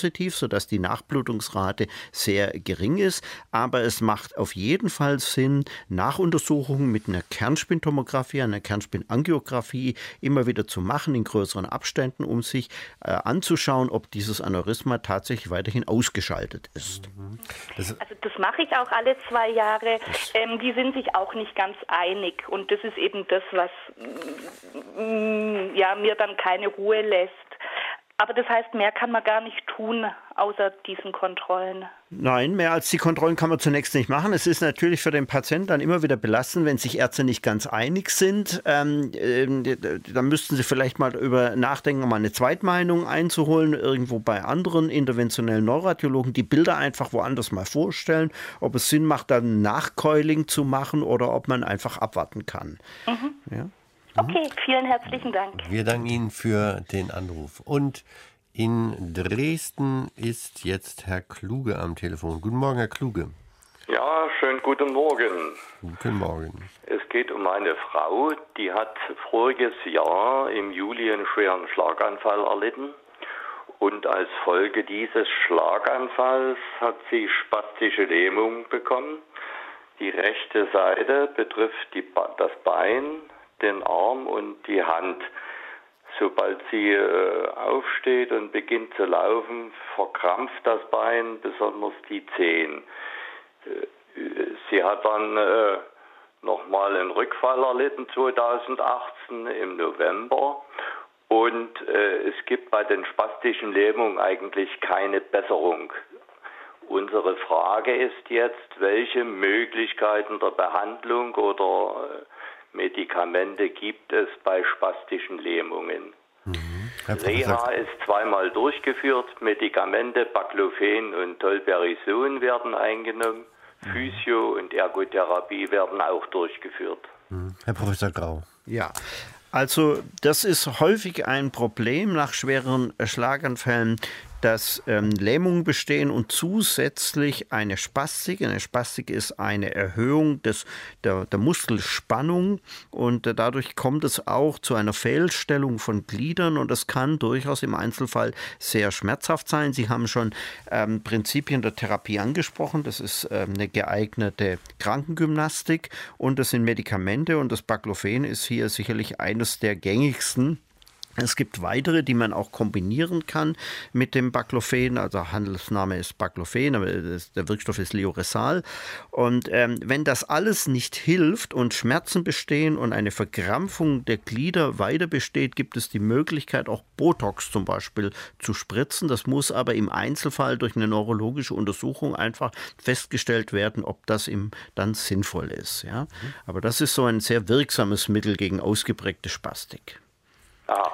positiv, sodass die Nachblutungsrate sehr gering ist. Aber es macht auf jeden Fall Sinn, Nachuntersuchungen mit einer Kernspintomographie, einer Kernspinangiografie immer wieder zu machen in größeren Abständen, um sich äh, anzuschauen, ob dieses Aneurysma tatsächlich weiterhin ausgeschaltet ist. Also das mache ich auch alle zwei Jahre. Ähm, die sind sich auch nicht ganz einig und das ist eben das, was mm, ja, mir dann keine Ruhe lässt. Aber das heißt, mehr kann man gar nicht tun, außer diesen Kontrollen. Nein, mehr als die Kontrollen kann man zunächst nicht machen. Es ist natürlich für den Patienten dann immer wieder belastend, wenn sich Ärzte nicht ganz einig sind. Ähm, äh, dann müssten sie vielleicht mal über nachdenken, mal eine Zweitmeinung einzuholen, irgendwo bei anderen interventionellen Neuroradiologen, die Bilder einfach woanders mal vorstellen, ob es Sinn macht, dann Nachcoiling zu machen oder ob man einfach abwarten kann. Mhm. Ja? Okay, vielen herzlichen Dank. Wir danken Ihnen für den Anruf. Und in Dresden ist jetzt Herr Kluge am Telefon. Guten Morgen, Herr Kluge. Ja, schönen guten Morgen. Guten Morgen. Es geht um eine Frau, die hat voriges Jahr im Juli einen schweren Schlaganfall erlitten. Und als Folge dieses Schlaganfalls hat sie spastische Lähmung bekommen. Die rechte Seite betrifft die, das Bein, den Arm und die Hand. Sobald sie äh, aufsteht und beginnt zu laufen, verkrampft das Bein, besonders die Zehen. Äh, sie hat dann äh, nochmal einen Rückfall erlitten zweitausendachtzehn im November und äh, es gibt bei den spastischen Lähmungen eigentlich keine Besserung. Unsere Frage ist jetzt, welche Möglichkeiten der Behandlung oder äh, Medikamente gibt es bei spastischen Lähmungen. Mhm. Reha ist zweimal durchgeführt, Medikamente, Baclofen und Tolperison werden eingenommen, mhm. Physio- und Ergotherapie werden auch durchgeführt. Mhm. Herr Professor Grau. Ja, also das ist häufig ein Problem nach schweren Schlaganfällen, dass ähm, Lähmungen bestehen und zusätzlich eine Spastik. Eine Spastik ist eine Erhöhung des, der, der Muskelspannung und äh, dadurch kommt es auch zu einer Fehlstellung von Gliedern und das kann durchaus im Einzelfall sehr schmerzhaft sein. Sie haben schon ähm, Prinzipien der Therapie angesprochen. Das ist ähm, eine geeignete Krankengymnastik und das sind Medikamente und das Baclofen ist hier sicherlich eines der gängigsten. Es gibt weitere, die man auch kombinieren kann mit dem Baclofen. Also Handelsname ist Baclofen, aber der Wirkstoff ist Lioresal. Und ähm, wenn das alles nicht hilft und Schmerzen bestehen und eine Verkrampfung der Glieder weiter besteht, gibt es die Möglichkeit, auch Botox zum Beispiel zu spritzen. Das muss aber im Einzelfall durch eine neurologische Untersuchung einfach festgestellt werden, ob das ihm dann sinnvoll ist. Ja? Aber das ist so ein sehr wirksames Mittel gegen ausgeprägte Spastik. Ah,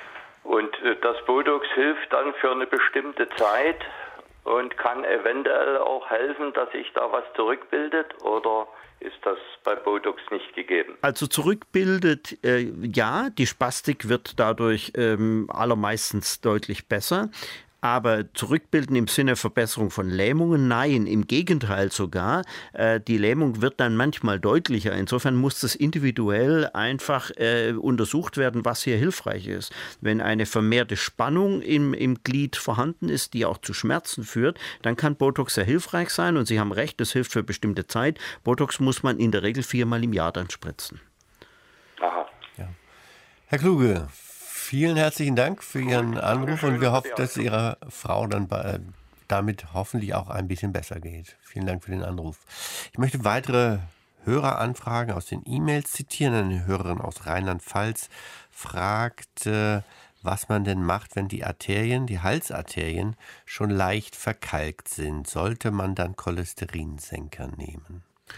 und äh, das Botox hilft dann für eine bestimmte Zeit und kann eventuell auch helfen, dass sich da was zurückbildet, oder ist das bei Botox nicht gegeben? Also zurückbildet, äh, ja, die Spastik wird dadurch ähm, allermeistens deutlich besser. Aber zurückbilden im Sinne Verbesserung von Lähmungen, nein, im Gegenteil sogar. Äh, die Lähmung wird dann manchmal deutlicher. Insofern muss das individuell einfach äh, untersucht werden, was hier hilfreich ist. Wenn eine vermehrte Spannung im, im Glied vorhanden ist, die auch zu Schmerzen führt, dann kann Botox sehr hilfreich sein. Und Sie haben recht, das hilft für bestimmte Zeit. Botox muss man in der Regel viermal im Jahr dann spritzen. Aha. Ja. Herr Kluge, vielen herzlichen Dank für Ihren Anruf und wir hoffen, dass es Ihrer Frau dann bei, damit hoffentlich auch ein bisschen besser geht. Vielen Dank für den Anruf. Ich möchte weitere Höreranfragen aus den E-Mails zitieren. Eine Hörerin aus Rheinland-Pfalz fragt, was man denn macht, wenn die Arterien, die Halsarterien, schon leicht verkalkt sind. Sollte man dann Cholesterinsenker nehmen?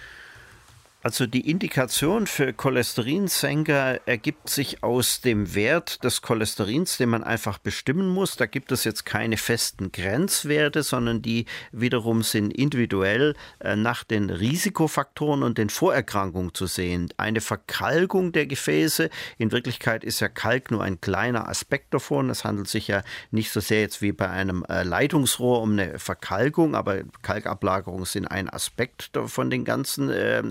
Also die Indikation für Cholesterinsenker ergibt sich aus dem Wert des Cholesterins, den man einfach bestimmen muss. Da gibt es jetzt keine festen Grenzwerte, sondern die wiederum sind individuell äh, nach den Risikofaktoren und den Vorerkrankungen zu sehen. Eine Verkalkung der Gefäße, in Wirklichkeit ist ja Kalk nur ein kleiner Aspekt davon. Es handelt sich ja nicht so sehr jetzt wie bei einem äh, Leitungsrohr um eine Verkalkung, aber Kalkablagerungen sind ein Aspekt von den ganzen äh, Erscheinungen.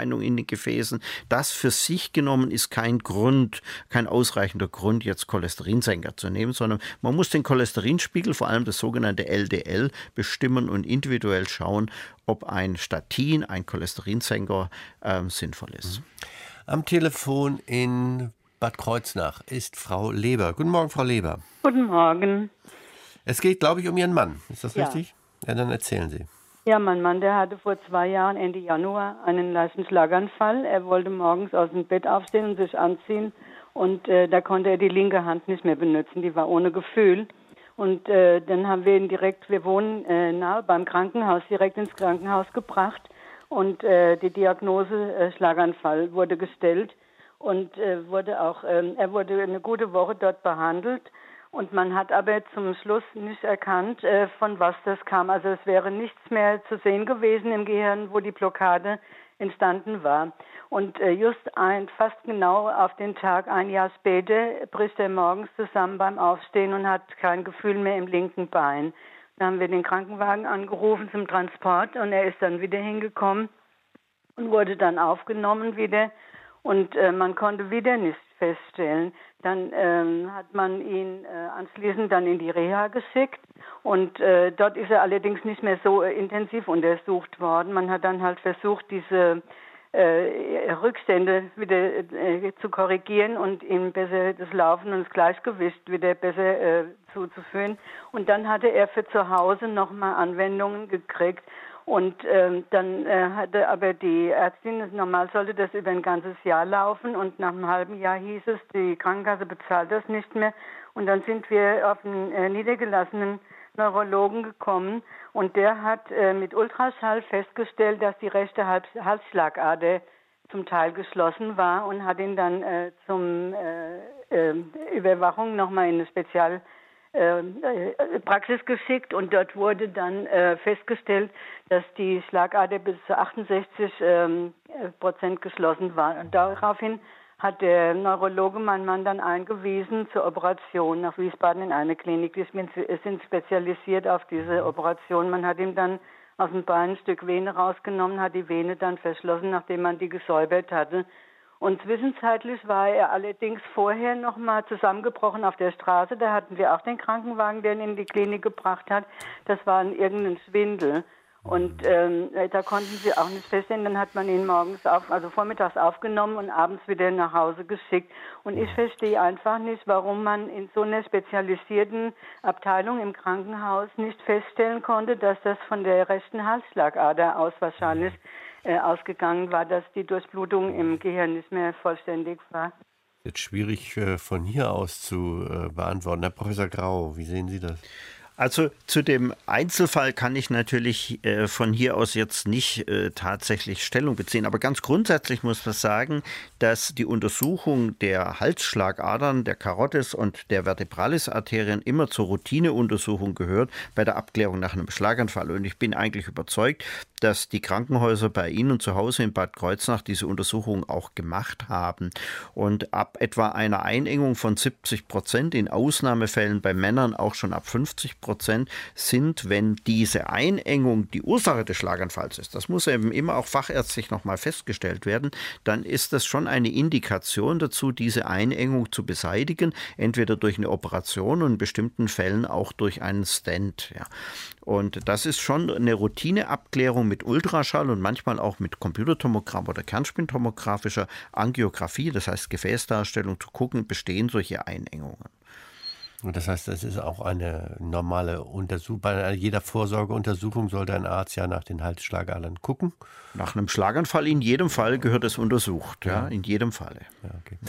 Versteinung in den Gefäßen. Das für sich genommen ist kein Grund, kein ausreichender Grund, jetzt Cholesterinsenker zu nehmen, sondern man muss den Cholesterinspiegel, vor allem das sogenannte L D L, bestimmen und individuell schauen, ob ein Statin, ein Cholesterinsenker, äh, sinnvoll ist. Am Telefon in Bad Kreuznach ist Frau Leber. Guten Morgen, Frau Leber. Guten Morgen. Es geht, glaube ich, um Ihren Mann. Ist das Ja. richtig? Ja, dann erzählen Sie. Ja, mein Mann, der hatte vor zwei Jahren, Ende Januar, einen leichten Schlaganfall. Er wollte morgens aus dem Bett aufstehen und sich anziehen. Und äh, da konnte er die linke Hand nicht mehr benutzen. Die war ohne Gefühl. Und äh, dann haben wir ihn direkt, wir wohnen äh, nahe beim Krankenhaus, direkt ins Krankenhaus gebracht. Und äh, die Diagnose äh, Schlaganfall wurde gestellt. Und äh, wurde auch, äh, er wurde eine gute Woche dort behandelt. Und man hat aber zum Schluss nicht erkannt, äh, von was das kam. Also es wäre nichts mehr zu sehen gewesen im Gehirn, wo die Blockade entstanden war. Und äh, just ein, fast genau auf den Tag, ein Jahr später, bricht er morgens zusammen beim Aufstehen und hat kein Gefühl mehr im linken Bein. Da haben wir den Krankenwagen angerufen zum Transport und er ist dann wieder hingekommen und wurde dann aufgenommen wieder. Und äh, man konnte wieder nichts feststellen. Dann ähm, hat man ihn äh, anschließend dann in die Reha geschickt und äh, dort ist er allerdings nicht mehr so äh, intensiv untersucht worden. Man hat dann halt versucht, diese äh, Rückstände wieder äh, zu korrigieren und ihm besser das Laufen und das Gleichgewicht wieder besser äh, zuzuführen. Und dann hatte er für zu Hause nochmal Anwendungen gekriegt. Und ähm, dann äh, hatte aber die Ärztin, normal sollte das über ein ganzes Jahr laufen und nach einem halben Jahr hieß es, die Krankenkasse bezahlt das nicht mehr. Und dann sind wir auf einen äh, niedergelassenen Neurologen gekommen und der hat äh, mit Ultraschall festgestellt, dass die rechte Hals- Halsschlagader zum Teil geschlossen war und hat ihn dann äh, zum äh, äh, Überwachung nochmal in eine Spezial Äh, Praxis geschickt und dort wurde dann äh, festgestellt, dass die Schlagader bis zu achtundsechzig ähm, Prozent geschlossen war. Und daraufhin hat der Neurologe meinen Mann dann eingewiesen zur Operation nach Wiesbaden in eine Klinik. Die sind spezialisiert auf diese Operation. Man hat ihm dann aus dem Bein ein Stück Vene rausgenommen, hat die Vene dann verschlossen, nachdem man die gesäubert hatte. Und zwischenzeitlich war er allerdings vorher noch mal zusammengebrochen auf der Straße. Da hatten wir auch den Krankenwagen, der ihn in die Klinik gebracht hat. Das war ein irgendein Schwindel. Und ähm, da konnten sie auch nicht feststellen. Dann hat man ihn morgens, auf, also vormittags aufgenommen und abends wieder nach Hause geschickt. Und ich verstehe einfach nicht, warum man in so einer spezialisierten Abteilung im Krankenhaus nicht feststellen konnte, dass das von der rechten Halsschlagader aus wahrscheinlich ausgegangen war, dass die Durchblutung im Gehirn nicht mehr vollständig war. Jetzt schwierig von hier aus zu beantworten. Herr Professor Grau, wie sehen Sie das? Also zu dem Einzelfall kann ich natürlich äh, von hier aus jetzt nicht äh, tatsächlich Stellung beziehen. Aber ganz grundsätzlich muss man sagen, dass die Untersuchung der Halsschlagadern, der Karotis und der Vertebralis-Arterien immer zur Routineuntersuchung gehört bei der Abklärung nach einem Schlaganfall. Und ich bin eigentlich überzeugt, dass die Krankenhäuser bei Ihnen zu Hause in Bad Kreuznach diese Untersuchung auch gemacht haben. Und ab etwa einer Einengung von siebzig Prozent, in Ausnahmefällen bei Männern auch schon ab fünfzig Prozent, sind, wenn diese Einengung die Ursache des Schlaganfalls ist, das muss eben immer auch fachärztlich nochmal festgestellt werden, dann ist das schon eine Indikation dazu, diese Einengung zu beseitigen, entweder durch eine Operation und in bestimmten Fällen auch durch einen Stent. Ja. Und das ist schon eine Routineabklärung mit Ultraschall und manchmal auch mit Computertomogramm oder Kernspintomographischer Angiografie, das heißt Gefäßdarstellung, zu gucken, bestehen solche Einengungen. Und das heißt, das ist auch eine normale Untersuchung. Bei jeder Vorsorgeuntersuchung sollte ein Arzt ja nach den Halsschlagadern gucken. Nach einem Schlaganfall in jedem Fall gehört es untersucht, ja, ja in jedem Falle. Ja, okay.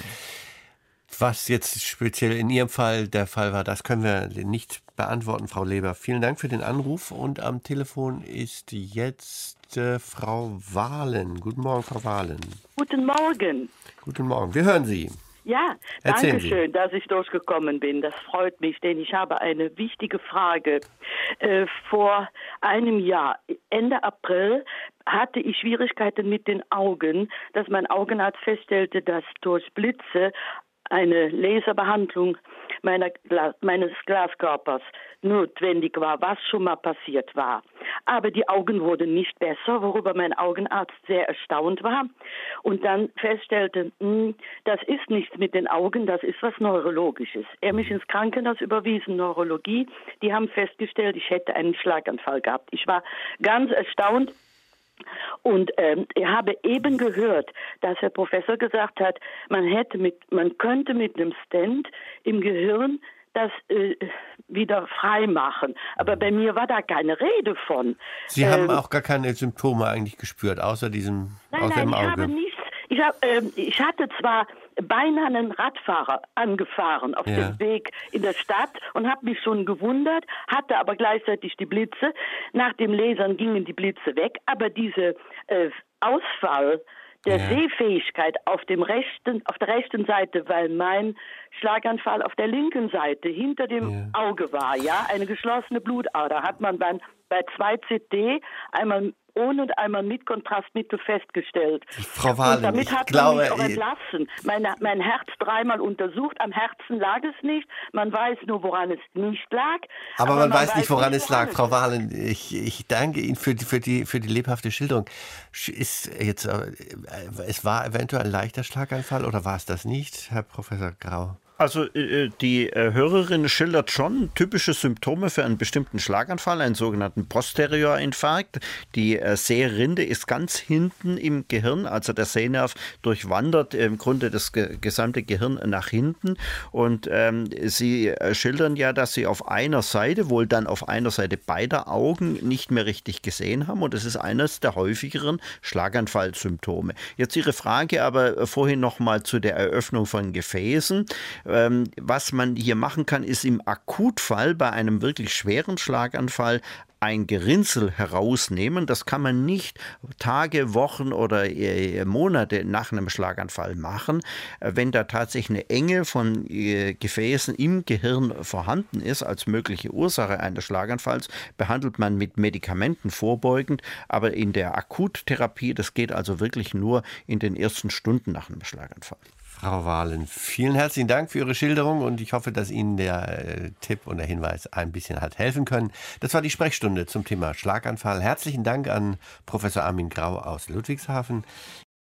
Was jetzt speziell in Ihrem Fall der Fall war, das können wir nicht beantworten, Frau Leber. Vielen Dank für den Anruf und am Telefon ist jetzt äh, Frau Wahlen. Guten Morgen, Frau Wahlen. Guten Morgen. Guten Morgen, wir hören Sie. Ja, Erzählen danke Sie. schön, dass ich durchgekommen bin. Das freut mich, denn ich habe eine wichtige Frage. Äh, vor einem Jahr, Ende April, hatte ich Schwierigkeiten mit den Augen, dass mein Augenarzt feststellte, dass durch Blitze eine Laserbehandlung meiner Gla- meines Glaskörpers notwendig war, was schon mal passiert war. aber die Augen wurden nicht besser, worüber mein Augenarzt sehr erstaunt war und dann feststellte, mh, das ist nichts mit den Augen, das ist was Neurologisches. Er mich ins Krankenhaus überwiesen, Neurologie, die haben festgestellt, ich hätte einen Schlaganfall gehabt. Ich war ganz erstaunt. Und ähm, ich habe eben gehört, dass der Professor gesagt hat, man hätte mit, man könnte mit einem Stent im Gehirn das äh, wieder frei machen. Aber bei mir war da keine Rede von. Sie ähm, haben auch gar keine Symptome eigentlich gespürt, außer diesem, nein, außer nein, im ich Auge? habe nichts. Ich, hab, ähm, ich hatte zwar beinahe einen Radfahrer angefahren auf Ja. dem Weg in der Stadt und habe mich schon gewundert, hatte aber gleichzeitig die Blitze. Nach dem Lasern gingen die Blitze weg, aber diese äh, Ausfall der Ja. Sehfähigkeit auf dem rechten, auf der rechten Seite, weil mein Schlaganfall auf der linken Seite hinter dem Ja. Auge war, ja, eine geschlossene Blutader, hat man dann bei zwei C T einmal ohne und einmal mit Kontrastmittel festgestellt. Frau Wahlen, und damit ich hat glaube, man mich auch ich- entlassen. Meine, mein Herz dreimal untersucht, am Herzen lag es nicht. Man weiß nur, woran es nicht lag. Aber, man, weiß weiß nicht, woran es lag. woran Frau Wahlen, ich, ich danke Ihnen für die, für, die, für die lebhafte Schilderung. Ist jetzt, äh, es war eventuell ein leichter Schlaganfall oder war es das nicht, Herr Professor Grau? Also äh, die äh, Hörerin schildert schon typische Symptome für einen bestimmten Schlaganfall, einen sogenannten Postériorinfarkt. Die äh, Sehrinde ist ganz hinten im Gehirn, also der Sehnerv durchwandert im Grunde das ge gesamte Gehirn nach hinten. Und ähm, Sie äh, schildern ja, dass Sie auf einer Seite, wohl dann auf einer Seite beider Augen, nicht mehr richtig gesehen haben. Und das ist eines der häufigeren Schlaganfallsymptome. Jetzt Ihre Frage aber vorhin noch mal zu der Eröffnung von Gefäßen. Was man hier machen kann, ist im Akutfall bei einem wirklich schweren Schlaganfall ein Gerinnsel herausnehmen. Das kann man nicht Tage, Wochen oder Monate nach einem Schlaganfall machen. Wenn da tatsächlich eine Enge von Gefäßen im Gehirn vorhanden ist, als mögliche Ursache eines Schlaganfalls, behandelt man mit Medikamenten vorbeugend. Aber in der Akuttherapie, das geht also wirklich nur in den ersten Stunden nach einem Schlaganfall. Frau Wahlen, vielen herzlichen Dank für Ihre Schilderung und ich hoffe, dass Ihnen der äh, Tipp und der Hinweis ein bisschen hat helfen können. Das war die Sprechstunde zum Thema Schlaganfall. Herzlichen Dank an Professor Armin Grau aus Ludwigshafen.